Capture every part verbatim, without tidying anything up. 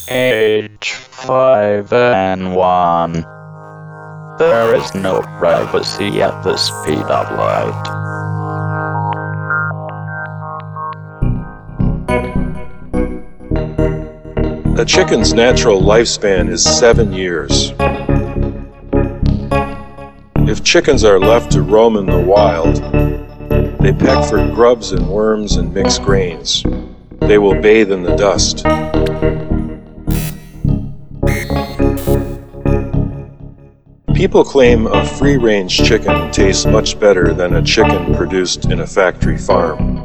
H five N one. There is no privacy at the speed of light. A chicken's natural lifespan is seven years. If chickens are left to roam in the wild, they peck for grubs and worms and mixed grains. They will bathe in the dust. People claim a free-range chicken tastes much better than a chicken produced in a factory farm.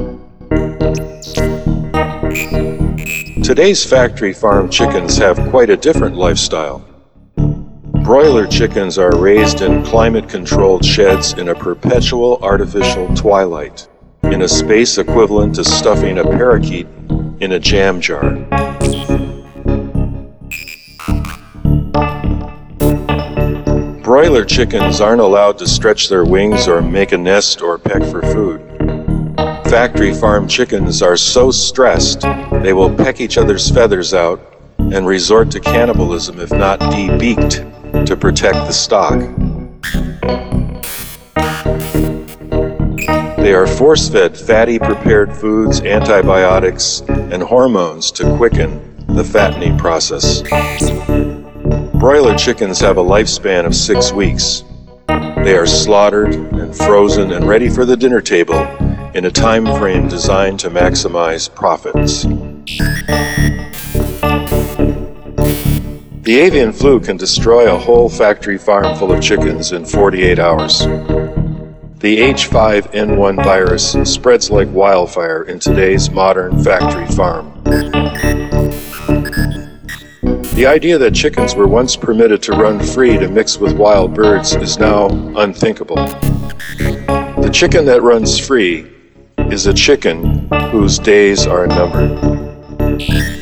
Today's factory farm chickens have quite a different lifestyle. Broiler chickens are raised in climate-controlled sheds in a perpetual artificial twilight, in a space equivalent to stuffing a parakeet in a jam jar. Broiler chickens aren't allowed to stretch their wings or make a nest or peck for food. Factory farm chickens are so stressed they will peck each other's feathers out and resort to cannibalism if not de-beaked to protect the stock. They are force-fed fatty prepared foods, antibiotics, and hormones to quicken the fattening process. Broiler chickens have a lifespan of six weeks. They are slaughtered and frozen and ready for the dinner table in a time frame designed to maximize profits. The avian flu can destroy a whole factory farm full of chickens in forty-eight hours. The H five N one virus spreads like wildfire in today's modern factory farm. The idea that chickens were once permitted to run free to mix with wild birds is now unthinkable. The chicken that runs free is a chicken whose days are numbered.